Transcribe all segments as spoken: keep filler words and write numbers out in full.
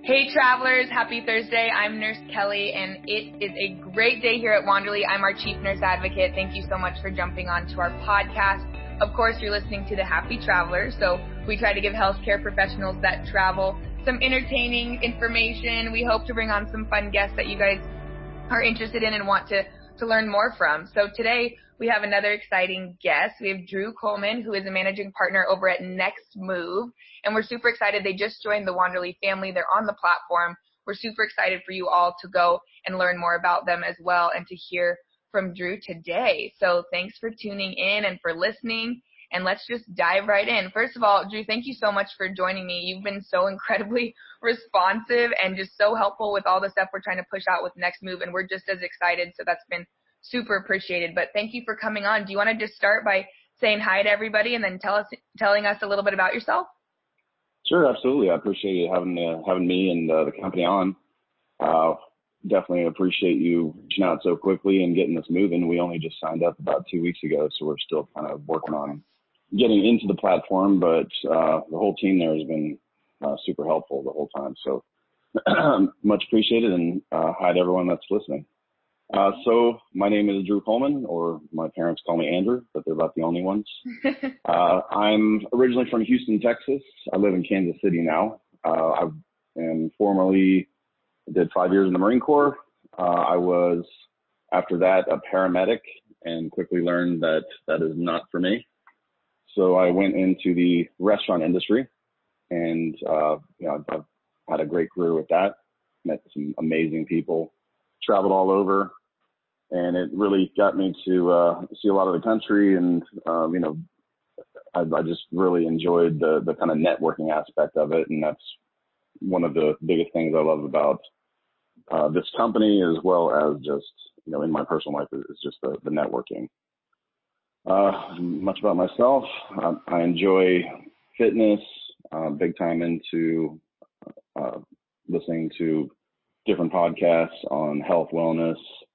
Hey travelers, happy Thursday. I'm Nurse Kelly and it is a great day here at Wanderly. I'm our Chief Nurse Advocate. Thank you so much for jumping onto our podcast. Of course, you're listening to The Happy Traveler, so we try to give healthcare professionals that travel some entertaining information. We hope to bring on some fun guests that you guys are interested in and want to, to learn more from. So today we have another exciting guest. We have Drew Coleman, who is a managing partner over at Next Move. And we're super excited. They just joined the Wanderly family. They're on the platform. We're super excited for you all to go and learn more about them as well and to hear from Drew today. So thanks for tuning in and for listening. And let's just dive right in. First of all, Drew, thank you so much for joining me. You've been so incredibly responsive and just so helpful with all the stuff we're trying to push out with Next Move. And we're just as excited. So that's been super appreciated. But thank you for coming on. Do you want to just start by saying hi to everybody and then tell us, telling us a little bit about yourself? Sure, absolutely. I appreciate you having uh, having me and uh, the company on. Uh, definitely appreciate you reaching out so quickly and getting this moving. We only just signed up about two weeks ago, so we're still kind of working on getting into the platform, but uh, the whole team there has been uh, super helpful the whole time. So much appreciated, and uh, hi to everyone that's listening. Uh, so my name is Drew Coleman, or my parents call me Andrew, but they're about the only ones. uh, I'm originally from Houston, Texas. I live in Kansas City now. Uh, I am formerly did five years in the Marine Corps. Uh, I was, after that, a paramedic and quickly learned that that is not for me. So I went into the restaurant industry and, uh, you know, I've, I've had a great career with that, met some amazing people, traveled all over, and it really got me to uh, see a lot of the country. And, um, you know, I, I just really enjoyed the, the kind of networking aspect of it. And that's one of the biggest things I love about uh, this company, as well as just, you know, in my personal life, is, is just the, the networking. Uh, much about myself. I, I enjoy fitness, uh, big time into uh, listening to different podcasts on health, wellness,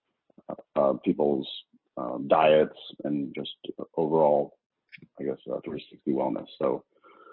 uh, people's uh, diets, and just overall, I guess, uh, three sixty wellness. So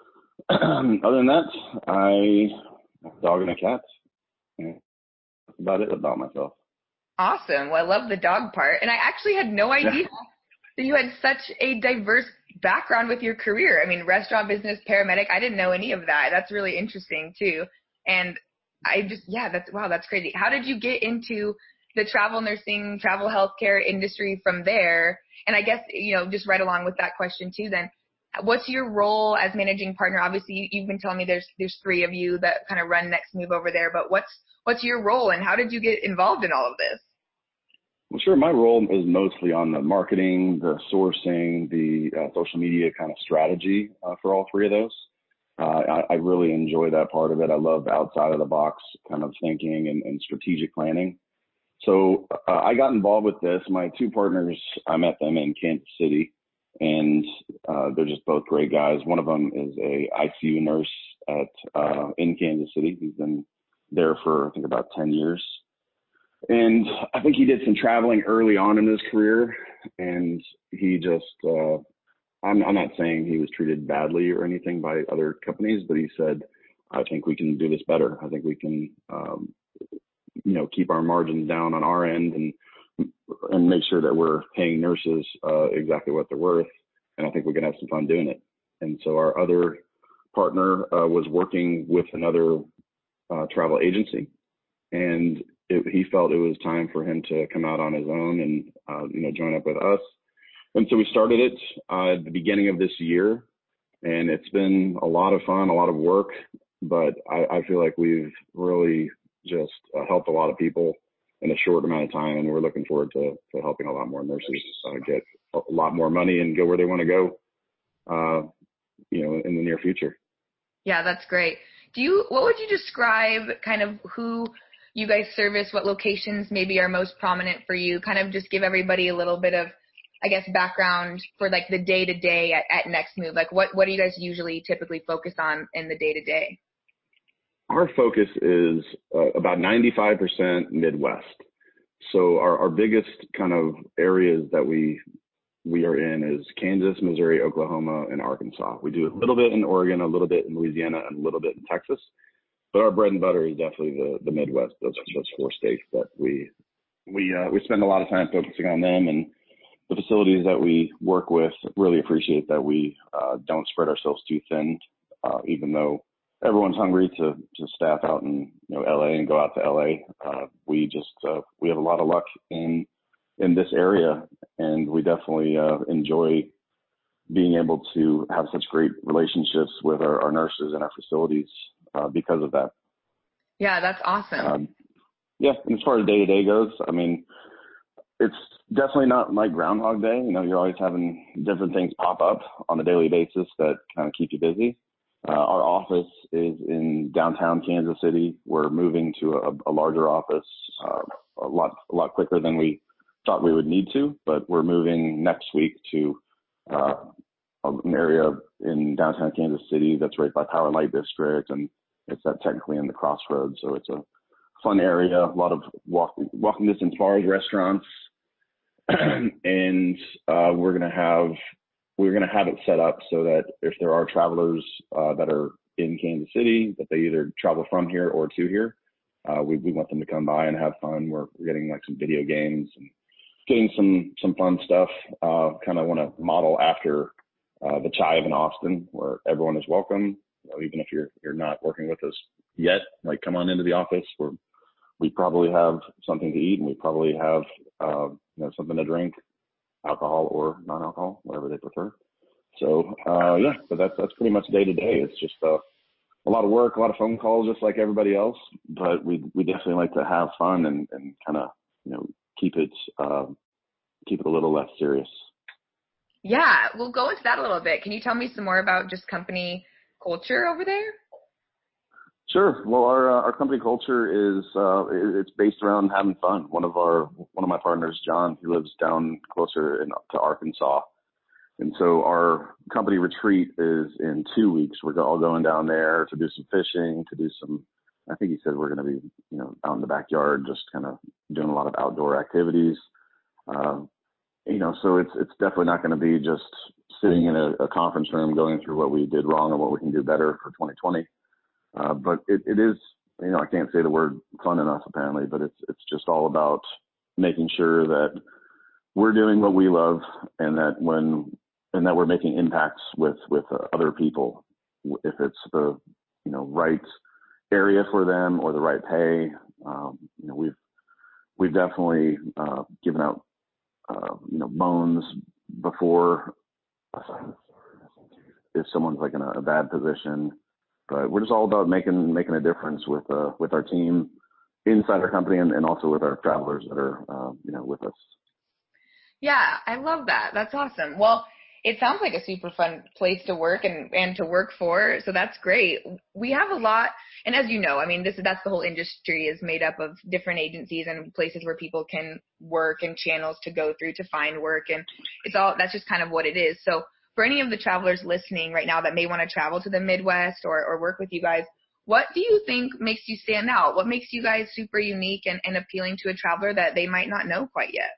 other than that, I have a dog and a cat. And that's about it about myself. Awesome. Well, I love the dog part. And I actually had no idea that you had such a diverse background with your career. I mean, restaurant business, paramedic, I didn't know any of that. That's really interesting too. And I just, yeah, that's, wow, that's crazy. How did you get into the travel nursing, travel healthcare industry from there? And I guess, you know, just right along with that question too, then what's your role as managing partner? Obviously you, you've been telling me there's, there's three of you that kind of run Next Move over there, but what's, what's your role and how did you get involved in all of this? Well, sure. My role is mostly on the marketing, the sourcing, the uh, social media kind of strategy uh, for all three of those. Uh, I, I really enjoy that part of it. I love outside of the box kind of thinking and, and strategic planning. So uh, I got involved with this. My two partners, I met them in Kansas City, and uh, they're just both great guys. One of them is a I C U nurse at uh, in Kansas City. He's been there for, I think, about ten years. And I think he did some traveling early on in his career, and he just, uh, I'm, I'm not saying he was treated badly or anything by other companies, but he said, I think we can do this better. I think we can, um, you know, keep our margins down on our end and, and make sure that we're paying nurses uh, exactly what they're worth. And I think we can have some fun doing it. And so our other partner uh, was working with another uh, travel agency, and It, he felt it was time for him to come out on his own and, uh, you know, join up with us. And so we started it uh, at the beginning of this year, and it's been a lot of fun, a lot of work, but I, I feel like we've really just uh, helped a lot of people in a short amount of time, and we're looking forward to, to helping a lot more nurses uh, get a lot more money and go where they want to go, uh, you know, in the near future. Yeah, that's great. Do you, what would you describe kind of who you guys service, what locations maybe are most prominent for you? Kind of just give everybody a little bit of, I guess, background for like the day to day at, at Next Move. Like what, what do you guys usually typically focus on in the day to day? Our focus is uh, about ninety-five percent Midwest. So our, our biggest kind of areas that we we are in is Kansas, Missouri, Oklahoma, and Arkansas. We do a little bit in Oregon, a little bit in Louisiana, and a little bit in Texas. but our bread and butter is definitely the, the Midwest, those, those four states that we, we, uh, we spend a lot of time focusing on them, and the facilities that we work with really appreciate that we, uh, don't spread ourselves too thin, uh, even though everyone's hungry to, to staff out in, you know, L A and go out to L A. Uh, we just, uh, we have a lot of luck in, in this area, and we definitely, uh, enjoy being able to have such great relationships with our, our nurses and our facilities, uh, because of that. Yeah, that's awesome. Um, yeah. And as far as day to day goes, I mean, it's definitely not like Groundhog Day. You know, you're always having different things pop up on a daily basis that kind of keep you busy. Uh, our office is in downtown Kansas City. We're moving to a, a larger office, uh, a lot, a lot quicker than we thought we would need to, but we're moving next week to, uh, an area in downtown Kansas City that's right by Power Light District, and it's that technically in the crossroads. So it's a fun area, a lot of walk, walking distance bars, restaurants, and uh, we're gonna have we're gonna have it set up so that if there are travelers uh, that are in Kansas City, that they either travel from here or to here, uh, we we want them to come by and have fun. We're, we're getting like some video games and getting some some fun stuff. Uh, kind of want to model after Uh, the Chive in Austin, where everyone is welcome, you know, even if you're you're not working with us yet. Like, come on into the office. We're, we probably have something to eat, and we probably have uh, you know, something to drink, alcohol or non-alcohol, whatever they prefer. So uh, yeah, but that's that's pretty much day to day. It's just uh, a lot of work, a lot of phone calls, just like everybody else. But we we definitely like to have fun and, and kind of, you know, keep it uh, keep it a little less serious. Yeah, we'll go into that a little bit. Can you tell me some more about just company culture over there? Sure. Well, our uh, our company culture is uh, it's based around having fun. One of our one of my partners, John, he lives down closer in, to Arkansas, and so our company retreat is in two weeks. We're all going down there to do some fishing, to do some. I think he said we're going to be, you know, out in the backyard, just kind of doing a lot of outdoor activities. Uh, You know, so it's it's definitely not going to be just sitting in a, a conference room going through what we did wrong and what we can do better for twenty twenty. Uh, but it, it is, you know, I can't say the word fun enough apparently, but it's it's just all about making sure that we're doing what we love, and that when and that we're making impacts with with uh, other people, if it's the, you know, right area for them or the right pay. Um, you know, we've we've definitely uh, given out Uh, you know, bones before if someone's like in a, a bad position. But we're just all about making making a difference with uh, with our team inside our company, and, and also with our travelers that are uh, you know, with us. Yeah, I love that. That's awesome. Well, it sounds like a super fun place to work and, and to work for. So that's great. We have a lot. And as you know, I mean, this that's the whole industry is made up of different agencies and places where people can work and channels to go through to find work. And it's all, that's just kind of what it is. So for any of the travelers listening right now that may want to travel to the Midwest or, or work with you guys, what do you think makes you stand out? What makes you guys super unique and, and appealing to a traveler that they might not know quite yet?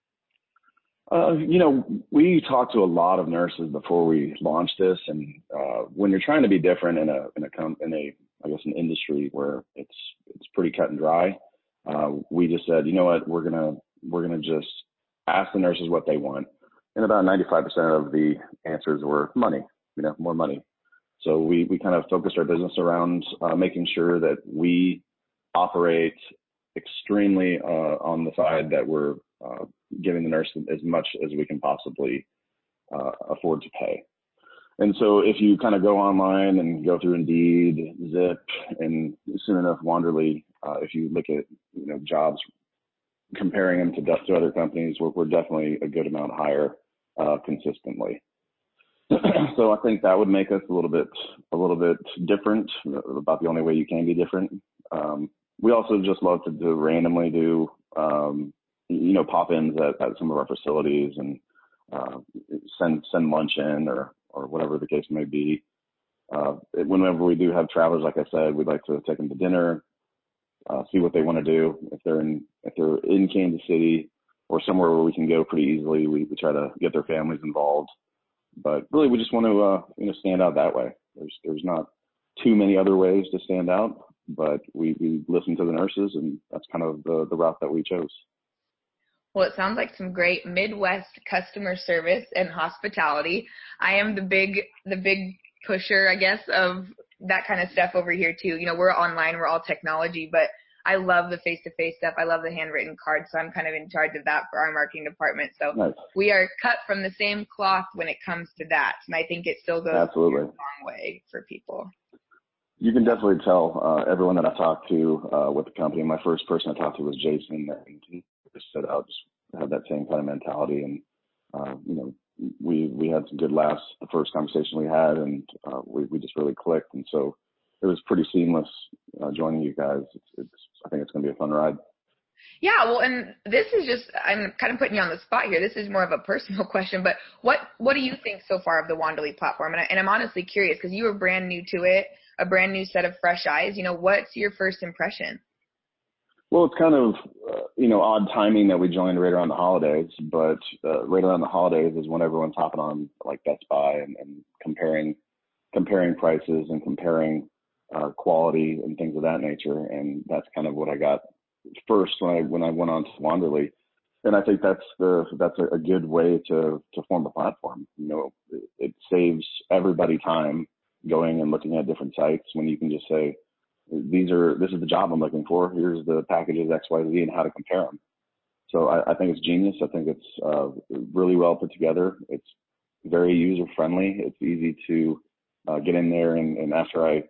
Uh, you know, we talked to a lot of nurses before we launched this, and uh, when you're trying to be different in a in a in a I guess an industry where it's it's pretty cut and dry, uh, we just said, you know what, we're gonna we're gonna just ask the nurses what they want, and about ninety-five percent of the answers were money, you know, more money. So we we kind of focused our business around uh, making sure that we operate extremely uh, on the side that we're uh, giving the nurse as much as we can possibly uh, afford to pay. And so if you kind of go online and go through Indeed, Zip, and soon enough Wanderly, uh, if you look at, you know, jobs, comparing them to, to other companies, we're, we're definitely a good amount higher uh, consistently. So I think that would make us a little bit a little bit different, about the only way you can be different. Um, we also just love to do randomly do um, you know, pop-ins at, at some of our facilities, and uh, send send lunch in, or or whatever the case may be. Uh, whenever we do have travelers, like I said, we'd like to take them to dinner, uh, see what they want to do. If they're in if they're in Kansas City or somewhere where we can go pretty easily, we, we try to get their families involved. But really, we just want to uh, you know, stand out that way. There's there's not too many other ways to stand out. but we, we listened to the nurses, and that's kind of the, the route that we chose. Well, it sounds like some great Midwest customer service and hospitality. I am the big, the big pusher, I guess, of that kind of stuff over here too. You know, we're online, we're all technology, but I love the face-to-face stuff. I love the handwritten cards, so I'm kind of in charge of that for our marketing department. So nice. We are cut from the same cloth when it comes to that, and I think it still goes Absolutely. a long way for people. You can definitely tell uh, everyone that I talked to uh, with the company. My first person I talked to was Jason, and he just said I just had that same kind of mentality. And uh, you know, we we had some good laughs the first conversation we had, and uh, we we just really clicked. And so it was pretty seamless uh, joining you guys. It's, it's I think it's going to be a fun ride. Yeah, well, and this is just, I'm kind of putting you on the spot here. This is more of a personal question, but what what do you think so far of the Wanderly platform? And, I, and I'm honestly curious because you were brand new to it, a brand new set of fresh eyes. You know, what's your first impression? Well, it's kind of, uh, you know, odd timing that we joined right around the holidays, but uh, right around the holidays is when everyone's hopping on like Best Buy and, and comparing comparing prices and comparing uh, quality and things of that nature. And that's kind of what I got first when I when I went on to Wanderly. And I think that's the that's a, a good way to to form a platform. You know, it, it saves everybody time going and looking at different sites when you can just say, these are this is the job I'm looking for. Here's the packages X, Y, Z, and how to compare them. So I, I think it's genius. I think it's uh, really well put together. It's very user friendly. It's easy to uh, get in there. And, and after I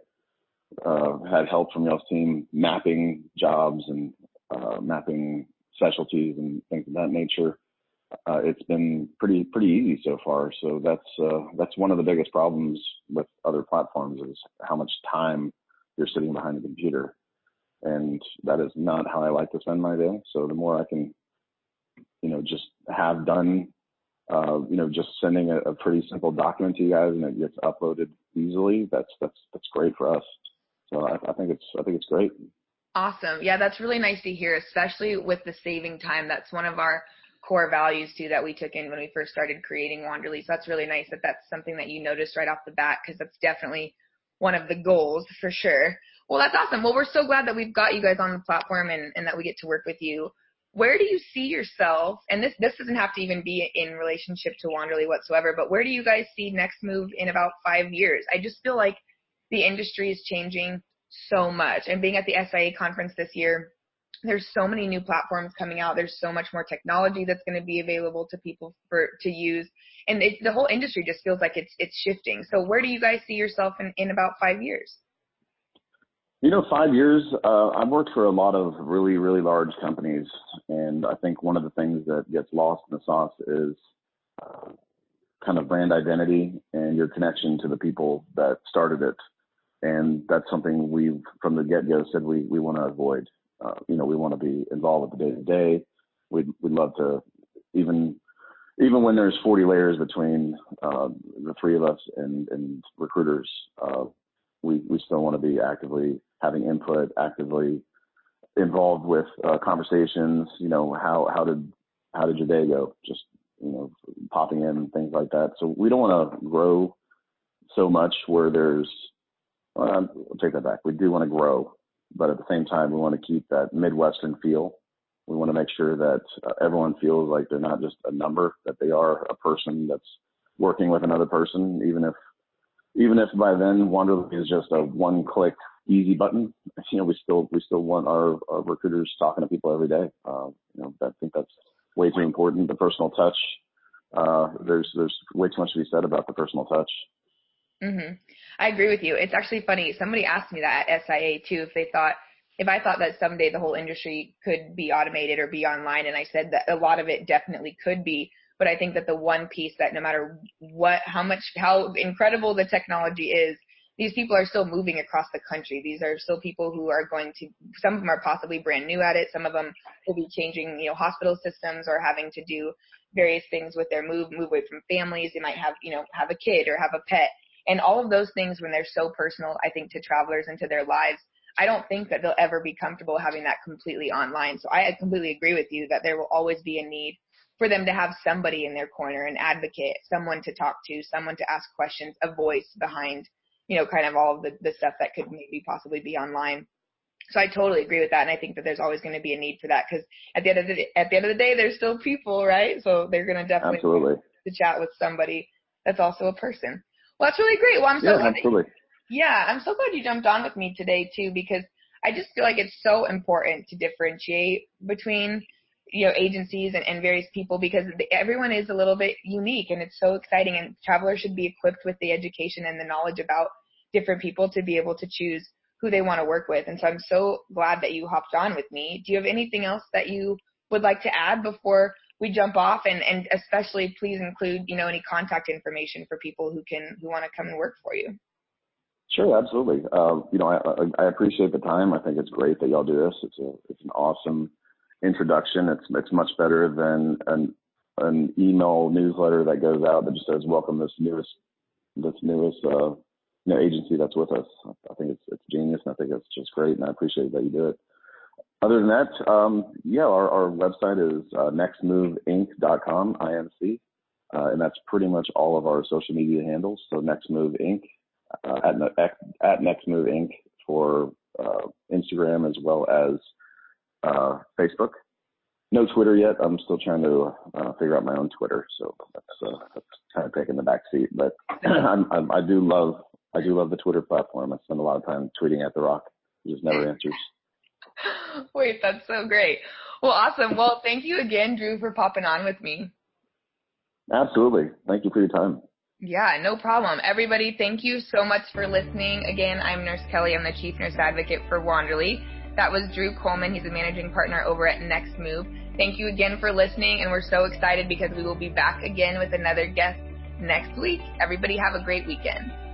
uh, had help from y'all's team mapping jobs and uh, mapping specialties and things of that nature, uh, it's been pretty pretty easy so far. So that's uh, that's one of the biggest problems with other platforms is how much time you're sitting behind a computer. And that is not how I like to spend my day. So the more I can, you know, just have done, uh, you know, just sending a, a pretty simple document to you guys and it gets uploaded easily, that's, that's, that's great for us. So I, I think it's, I think it's great. Awesome. Yeah, that's really nice to hear, especially with the saving time. That's one of our core values too that we took in when we first started creating Wanderly. So that's really nice that that's something that you noticed right off the bat, because that's definitely one of the goals for sure. Well, that's awesome. Well, we're so glad that we've got you guys on the platform and, and that we get to work with you. Where do you see yourself, and this, this doesn't have to even be in relationship to Wanderly whatsoever, but where do you guys see Next Move in about five years? I just feel like the industry is changing so much. And being at the S I A conference this year, there's so many new platforms coming out. There's so much more technology that's going to be available to people for to use. And it, the whole industry just feels like it's it's shifting. So where do you guys see yourself in, in about five years? You know, five years, uh, I've worked for a lot of really, really large companies. And I think one of the things that gets lost in the sauce is uh, kind of brand identity and your connection to the people that started it. And that's something we've, from the get-go, said we, we want to avoid. Uh, you know, we want to be involved with the day-to-day. We'd, we'd love to, even even when there's forty layers between uh, the three of us and, and recruiters, uh, we, we still want to be actively having input, actively involved with uh, conversations. You know, how how did how did your day go? Just, you know, popping in, things like that. So we don't want to grow so much where there's, well, I'll take that back. We do want to grow, but at the same time, we want to keep that Midwestern feel. We want to make sure that uh, everyone feels like they're not just a number, that they are a person that's working with another person, even if even if by then Wanderly is just a one-click easy button. You know, we still we still want our, our recruiters talking to people every day. Uh, you know, I think that's way too important. The personal touch. Uh, there's there's way too much to be said about the personal touch. Mm-hmm. I agree with you. It's actually funny. Somebody asked me that at S I A too, if they thought, if I thought that someday the whole industry could be automated or be online. And I said that a lot of it definitely could be. But I think that the one piece that no matter what, how much, how incredible the technology is, these people are still moving across the country. These are still people who are going to, some of them are possibly brand new at it. Some of them will be changing, you know, hospital systems or having to do various things with their move, move away from families. They might have, you know, have a kid or have a pet. And all of those things, when they're so personal, I think, to travelers and to their lives, I don't think that they'll ever be comfortable having that completely online. So I completely agree with you that there will always be a need for them to have somebody in their corner, an advocate, someone to talk to, someone to ask questions, a voice behind, you know, kind of all of the, the stuff that could maybe possibly be online. So I totally agree with that, and I think that there's always going to be a need for that because at the end of the at the end of the day, there's still people, right? So they're going to definitely Absolutely. to chat with somebody that's also a person. Well, that's really great. Well, I'm so yeah, glad absolutely. That you, yeah, I'm so glad you jumped on with me today too, because I just feel like it's so important to differentiate between, you know, agencies and, and various people because everyone is a little bit unique, and it's so exciting. And travelers should be equipped with the education and the knowledge about different people to be able to choose who they want to work with. And so I'm so glad that you hopped on with me. Do you have anything else that you would like to add before we jump off? And, and especially please include, you know, any contact information for people who can, who want to come and work for you. Sure, absolutely. Uh, you know, I, I appreciate the time. I think it's great that y'all do this. It's a, it's an awesome introduction. It's, it's much better than an, an email newsletter that goes out that just says, welcome this newest, this newest, uh, you know, agency that's with us. I think it's it's genius, and I think it's just great, and I appreciate that you do it. Other than that, um, yeah, our, our website is uh, next move inc dot com, I N C, uh, and that's pretty much all of our social media handles. So NextMove Inc uh, at at NextMove Inc for uh, Instagram as well as uh, Facebook. No Twitter yet. I'm still trying to uh, figure out my own Twitter, so that's, uh, that's kind of taking the back seat. But I'm, I'm, I do love. I do love the Twitter platform. I spend a lot of time tweeting at The Rock. He just never answers. Wait, that's so great. Well, awesome. Well, thank you again, Drew, for popping on with me. Absolutely. Thank you for your time. Yeah, no problem. Everybody, thank you so much for listening. Again, I'm Nurse Kelly. I'm the Chief Nurse Advocate for Wanderly. That was Drew Coleman. He's a managing partner over at NextMove. Thank you again for listening, and we're so excited because we will be back again with another guest next week. Everybody have a great weekend.